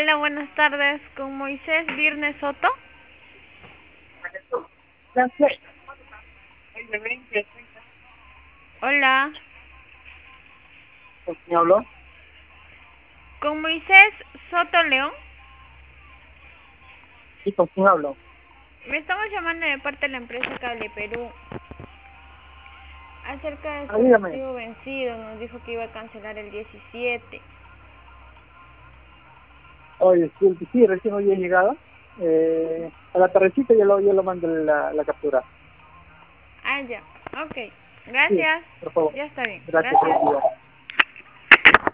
Hola, buenas tardes. Con Moisés Virne Soto. Hola. ¿Con quién habló? Con Moisés Soto León. ¿Y con quién habló? Me estamos llamando de parte de la empresa Cable Perú. Acerca de Ah, su dígame. recibo vencido, nos dijo que iba a cancelar el 17. Oye, sí, sí, recién hoy he llegado. A la tardecita yo lo mando la captura. Ah, ya. Ok. Sí, Gracias. por favor. Ya está bien. Gracias, Gracias. buen día.